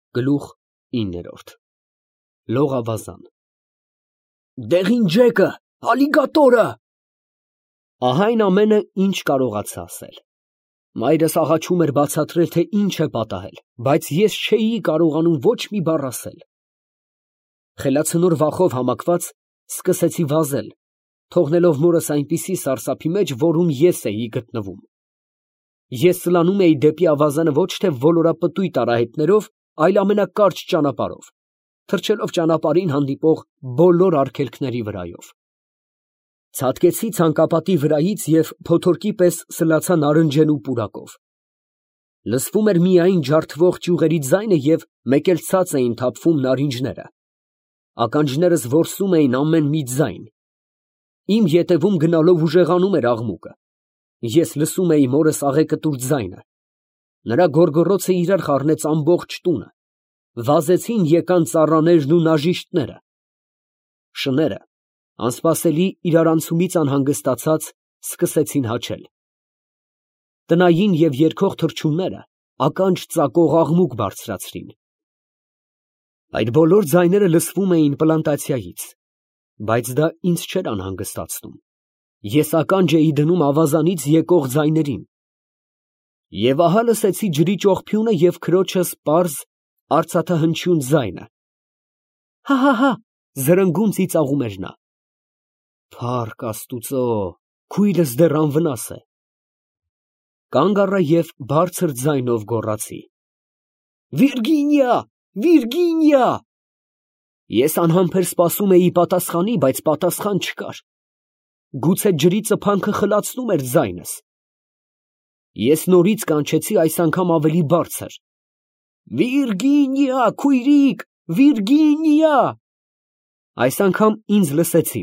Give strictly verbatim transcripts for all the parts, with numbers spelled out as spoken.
Գլուխ իններորդ Լողավազան Դեղին ջեկը, ալիգատորը։ Ահա այն ամենը, ինչ կարողացա ասել։ Մայրս աղաչում էր բացատրել, թե ինչ է պատահել, բայց ես չէի կարողանում ոչ մի բառ ասել։ Խելացնոր վախով համակված սկսեցի վազել, թողնելով մորս այնպիսի սարսափի մեջ, որում ես էի գտնվում։ Ես սլանում էի դեպի ավազանը ոչ թե ոլորապտույտ արահետներով, այլ ամենակարճ ճանապարհով, թռչելով ճանապարհին հանդիպող բոլոր արգելքների վրայով։ Ցատկեցի ցանկապատի վրայից և փոթորկի պես սլացա նարնջենու պուրակով։ Լսվում էր միայն ջարդվող ճյուղերի ձայնը և մեկ էլ ցած էին թափվում նարինջները։ Ականջներս որսում էին ամեն մի ձայն։ Իմ ետևում գնալով ուժեղանում էր աղմուկը։ Ես լսում էի մորս աղեկտուր ձայնը։ Նրա գոռգոռոցը իրար խառնեց ամբողջ տունը։ Վազեցին եկան ծառաներն ու նաժիշտները։ Շները, անսպասելի իրարանցումից անհանգստացած, սկսեցին հաչել։ Տնային և երգող թռչունները ականջ ծակող աղմուկ բարձրացրին։ Այդ բոլոր ձայները լսվում էին պլանտացիայից, բայց դա ինձ չէր անհանգստացնում։ Ես ականջ էի դնում ավազանից եկող ձայներին։ Եվ ահա լսեցի ջրի ճողփյունը և քրոջս պարզ, արծաթահնչյուն ձայնը։ Հա՛֊հա՛֊հա՛, զրնգուն ծիծաղում էր նա։ Փառք Աստուծո, քույրս դեռ անվնաս է։ Կանգ առա և բարձր ձայնով գոռացի. Վիրգինիա, Վիրգինիա։ Ես անհամբեր սպասում էի պատասխանի, բայց պատասխան չկար։ Գուցե ջրի ծփանքը խլացնում էր ձայնս։ Ես նորից կանչեցի, այս անգամ ավելի բարձր. Վիրգինիա, քույրիկ, Վիրգինիա։ Այս անգամ ինձ լսեցին։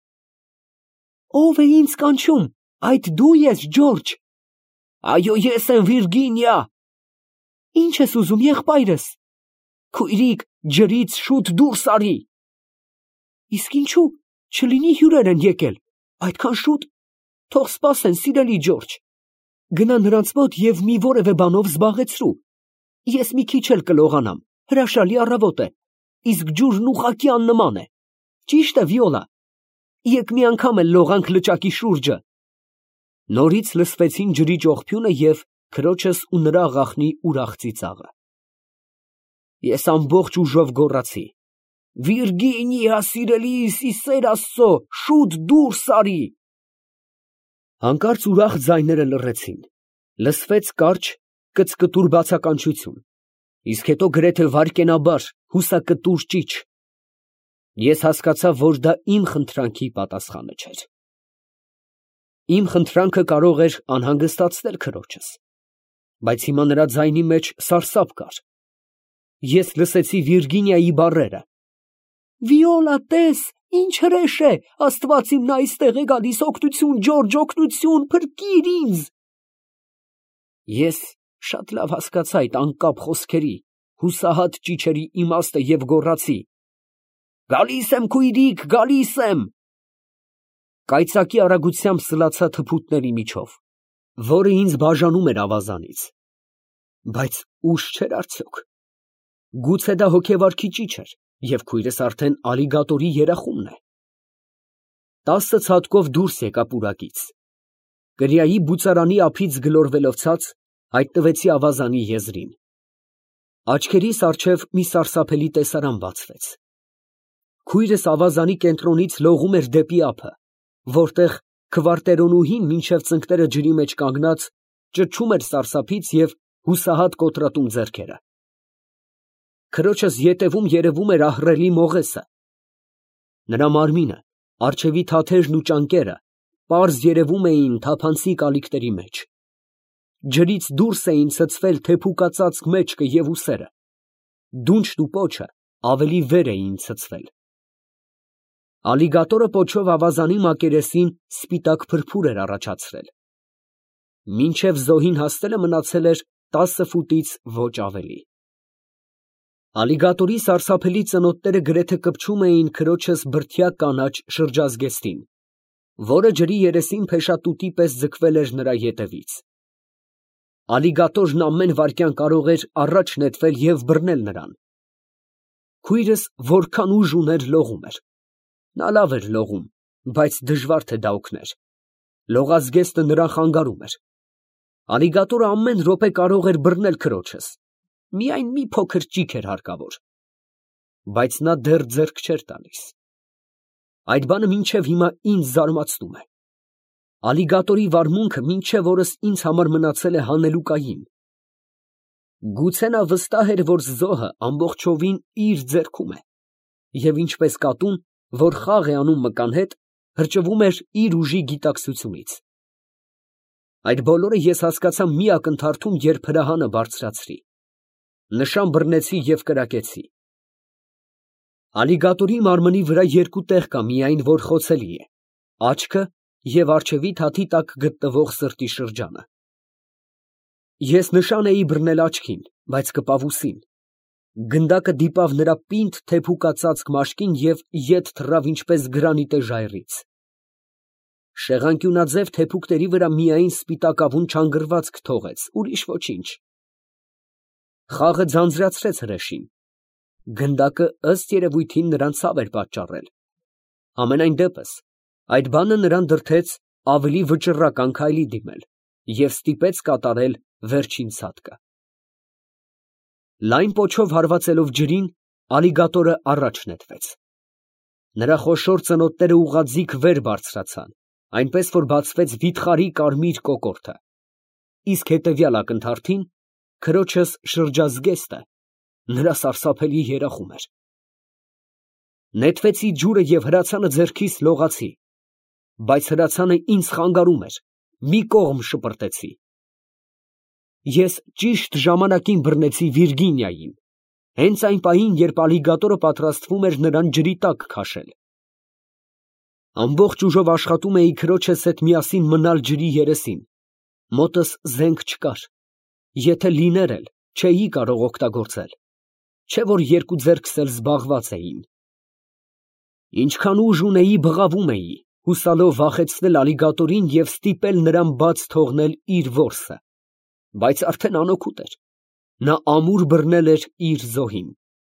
Ո՞վ է ինձ կանչում, այդ դու ես, Ջորջ։ Այո, ես եմ, Վիրգինիա։ Ինչ ես ուզում, եղբայրս։ Քույրիկ, ջրից շուտ դուրս արի։ Իսկ ինչու, չլինի հյուրեր են եկել, այդքան շուտ։ Թող սպասեն, սիրելի Ջորջ։ Գնա նրանց մոտ և մի որևէ բանով զբաղեցրու։ Ես մի քիչ էլ կլողանամ, հրաշալի առավոտ է, իսկ ջուրն ուղղակի աննման է։ Ճիշտ է, Վիոլա։ Եկ մի անգամ էլ լողանք լճակի շուրջը։ Նորից լսվեցին ջրի ճողփյունը և քրոջս ու նրա աղախնի ուրախ ծիծաղը։ Ես ամբողջ ուժով գոռացի. Վիրգինիա, սիրելիս, ի սեր Աստծո, շուտ դուրս արի։ Հանկարծ ուրախ ձայները լռեցին։ Լսվեց կարճ, կծկտուր բացականչություն, իսկ հետո գրեթե վայրկենաբար հուսակտուր ճիչ։ Ես հասկացա, որ դա իմ խնդրանքի պատասխանը չէր։ Իմ խնդրանքը կարող էր անհանգստացնել քրոջս, բայց հիմա նրա ձայնի մեջ սարսափ կար։ Ես լսեցի Վիրգինիայի բառերը. Վիոլա, տես, ինչ հրեշ է, Աստված իմն այստեղ է գալիս, օգնություն, Ջորջ, օգնություն, փրկիր ինձ։ Ես շատ լավ հասկացա այդ անկապ խոսքերի, հուսահատ ճիչերի իմաստը և գոռացի. Գալիս եմ, քույրիկ, գալիս եմ։ Կայծակի արագությամբ սլացա թփուտների միջով, որը ինձ բաժանում էր ավազանից։ Բայց ուշ չէր արդյոք։ Գուցե դա հոգեվարքի ճիչ էր, և քույրս արդեն ալիգատորի երախումն է։ Տասը ցատկով դուրս եկա պուրակից։ Կրիայի բուծարանի ափից գլորվելով ցած, հայտնվեցի ավազանի եզրին։ Աչքերիս առջև մի սարսափելի տեսարան բացվեց։ Քույրս ավազանի կենտրոնից լողում էր դեպի ափը, որտեղ քվարտերոնուհին մինչև ծնկները ջրի մեջ կանգնած, ճչում էր սարսափից և հուսահատ կոտրատում ձեռքերը։ Քրոջս ետևում երևում էր ահռելի մողեսը։ Նրա մարմինը, առջևի թաթերն ու ճանկերը պարզ երևում էին թափանցիկ ալիքների մեջ։ Ջրից դուրս էին ցցվել թեփուկածածկ մեջքը և ուսերը։ Դունչն ու պոչը ավելի վեր էին ցցվել։ Ալիգատորը պոչով ավազանի մակերեսին սպիտակ փրփուր էր առաջացրել։ Մինչև զոհին հասնելը մնացել էր տասը ֆուտից ոչ ավելի։ Ալիգատորի սարսափելի ծնոտները գրեթե կպչում էին քրոջս բրդյա կանաչ շրջազգեստին, որը ջրի երեսին փեշատուտի պես ձգվել էր նրա ետևից։ Ալիգատորն ամեն վայրկյան կարող էր առաջ նետվել և բռնել նրան։ Քույրս որքան ուժ ուներ լողում էր։ Նա լավ էր լողում, բայց դժվար թե դա օգներ։ Լողազգեստը նրան խանգարում էր։ Ալիգատորը ամեն րոպե կարող էր բռնել քրոջս, միայն մի փոքր ճիգ էր հարկավոր։ Բայց նա դեռ ձեռք չէր տալիս։ Այդ բանը մինչև հիմա ինձ զարմացնում է։ Ալիգատորի վարմունքը մինչև օրս ինձ համար մնացել է հանելուկային։ Գուցե նա վստահ էր, որ զոհը ամբողջովին իր ձեռքում է, և ինչպես կատուն, որ խաղ է անում մկան հետ, հրճվում էր իր ուժի գիտակցությունից։ Այդ բոլորը ես հասկացա մի ակնթարթում, երբ հրահանը բարձրացրի։ Նշան բռնեցի և կրակեցի։ Ալիգատորի մարմնի վրա երկու տեղ կա միայն, որ խոցելի է, աչքը և առջևի թաթի տակ գտնվող սրտի շրջանը։ Ես նշան էի բռնել աչքին, բայց կպավ ուսին։ Գնդակը դիպավ նրա պինդ թեփուկածածկ մաշկին և ետ թռավ ինչպես գրանիտե ժայռից։ Շեղանկյունաձև թեփուկների վրա միայն սպիտակավուն չանգռվածք թողեց, ուրիշ ոչինչ։ Խաղը ձանձրացրեց հրեշին։ Գնդակը ըստ երևույթին նրան ցավ էր պատճառել։ Համենայն դեպս, այդ բանը նրան դրդեց ավելի վճռական քայլի դիմել և ստիպեց կատարել վերջին ցատկը։ Լայն պոչով հարվածելով ջրին, ալիգատորը առաջ նետվեց։ Նրա խոշոր ծնոտները ուղղաձիգ վեր բարձրացան, այնպես որ բացվեց վիթխարի կարմիր կոկորդը, իսկ հետևյալ ակնթարթին քրոջս շրջազգեստը նրա սարսափելի երախում էր։ Նետվեցի ջուրը և հրացանը ձեռքիս լողացի, բայց հրացանը ինձ խանգարում էր, մի կողմ շպրտեցի։ Ես ճիշտ ժամանակին բռնեցի Վիրգինիային, հենց այն պահին, երբ ալիգատորը պատրաստվում էր նրան ջրի տակ քաշել։ Ամբողջ ուժով աշխատում էի քրոջս հետ միասին մնալ ջրի երեսին, մոտս զենք չկար, եթե լիներ էլ, չէի կարող օգտագործել, չէ որ երկու ձեռքս էլ զբաղված էին։ Ինչքան ուժ ունեի, բղավում էի, հուսալով վախեցնել ալիգատորին և ստիպել նրան բաց թողնել իր որսը, բայց արդեն անօգուտ էր, նա ամուր բռնել էր իր զոհին։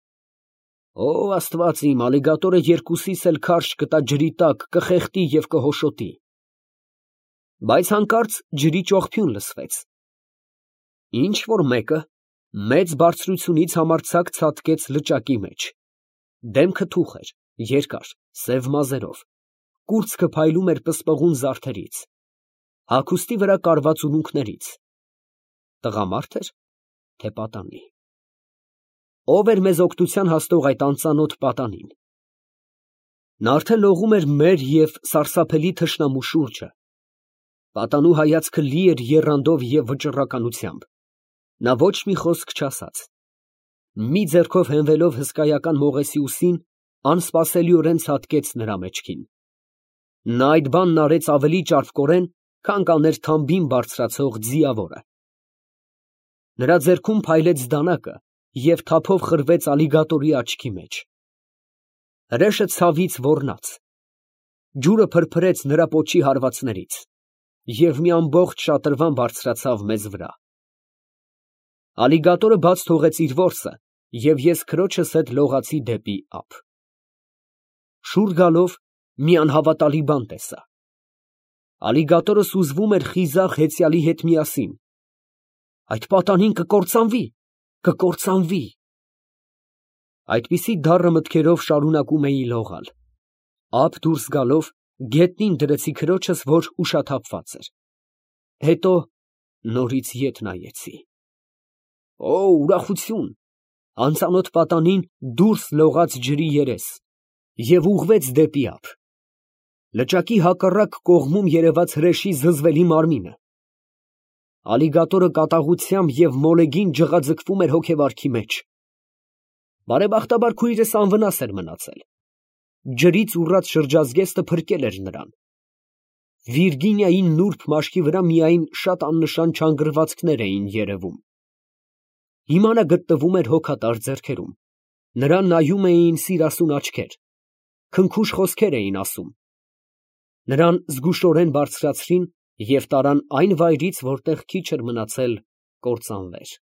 Օ Աստված իմ, ալիգատորը երկուսիս էլ քարշ կտա ջրի տակ, կխեղդի և կհոշոտի։ Բայց հանկարծ ջրի ճողփյուն լսվեց։ Ինչ որ մեկը մեծ բարձրությունից համարձակ ցատկեց լճակի մեջ։ Դեմքը թուխ էր, երկար, սև մազերով, կուրծքը փայլում էր պսպղուն զարդերից, հագուստի վրա կարված ունունքներից։ Տղամարդ էր, թե պատանի։ Ո՞վ էր մեզ օգնության հասնող այդ անծանոթ պատանին։ Նա արդեն լողում էր մեր և սարսափելի թշնամու շուրջը։ Պատանու հայացքը լի էր եռանդով և վճռականությամբ։ Նա ոչ մի խոսք չասաց։ Մի ձեռքով հենվելով հսկայական մողեսի ուսին, անսպասելիորեն ցատկեց նրա մեջքին։ Նա այդ բանն արեց ավելի ճարպկորեն, քան կաներ թամբին բարձրացող ձիավորը։ Նրա ձեռքում փայլեց դանակը և թափով խրվեց ալիգատորի աչքի մեջ։ Հրեշը ցավից ոռնաց։ Ջուրը փրփրեց նրա պոչի հարվածներից, և մի ամբողջ շատրվան բարձրացավ մեզ վրա։ Ալիգատորը բաց թողեց իր որսը, և ես քրոջս հետ լողացի դեպի ափ։ Շուռ գալով մի անհավատալի բան տեսա։ Ալիգատորը սուզվում էր խիզախ հեծյալի հետ միասին։ Այդ պատանին կկործանվի, կկործանվի։ Այդպիսի դառը մտքերով շարունակում էի լողալ։ Ափ դուրս գալով գետնին դրեցի քրոջս, որ ուշաթափված էր։ Հետո նորից ետ նայեցի։ Օ, ուրախություն, անծանոթ պատանին դուրս լողաց ջրի երես և ուղղվեց դեպի ափ։ Լճակի հակառակ կողմում երևաց հրեշի զզվելի մարմինը։ Ալիգատորը կատաղությամբ և մոլեգին ջղաձգվում էր հոգեվարքի մեջ։ Բարեբախտաբար քույրս անվնաս էր մնացել։ Ջրից ուռած շրջազգեստը փրկել էր նրան։ Վիրգինիայի նուրբ մաշկի վրա միայն շատ աննշան չանգռվածքներ էին երևում։ Հիմա նա գտնվում էր հոգատար ձեռքերում։ Նրան նայում էին սիրասուն աչքեր, քնքուշ խոսքեր էին ասում։ Նրան զգուշորեն բարձրացրին և տարան այն վայրից, որտեղ քիչ էր մնացել կործանվեր։